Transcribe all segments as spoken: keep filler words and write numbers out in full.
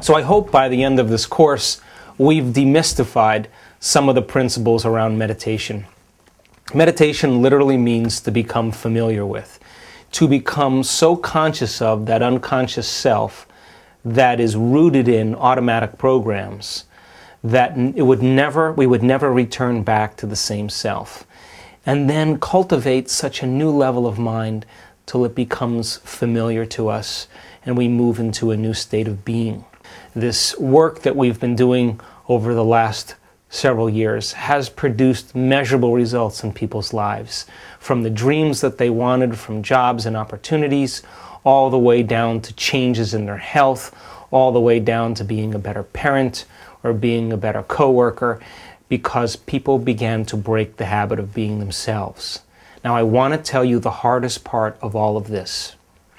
So I hope by the end of this course, we've demystified some of the principles around meditation. Meditation literally means to become familiar with, to become so conscious of that unconscious self that is rooted in automatic programs that it would never, we would never return back to the same self. And then cultivate such a new level of mind till it becomes familiar to us and we move into a new state of being. This work that we've been doing over the last several years has produced measurable results in people's lives, from the dreams that they wanted, from jobs and opportunities, all the way down to changes in their health, all the way down to being a better parent or being a better coworker, because people began to break the habit of being themselves. Now, I want to tell you the hardest part of all of this.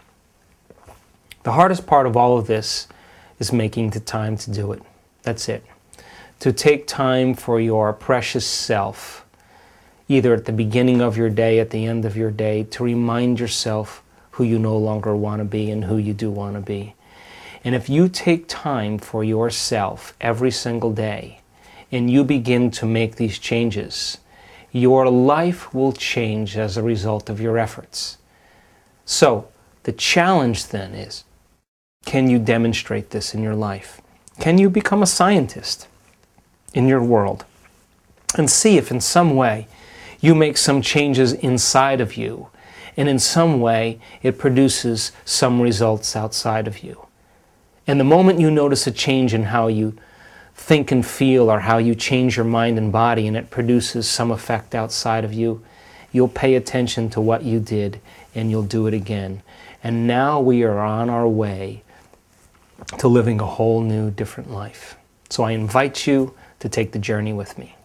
The hardest part of all of this is making the time to do it. That's it. To take time for your precious self, either at the beginning of your day, at the end of your day, to remind yourself who you no longer want to be and who you do want to be. And if you take time for yourself every single day, and you begin to make these changes, your life will change as a result of your efforts. So, the challenge then is, can you demonstrate this in your life? Can you become a scientist in your world and see if in some way you make some changes inside of you and in some way it produces some results outside of you? And the moment you notice a change in how you think and feel or how you change your mind and body and it produces some effect outside of you, you'll pay attention to what you did and you'll do it again. And now we are on our way to living a whole new, different life. So I invite you to take the journey with me.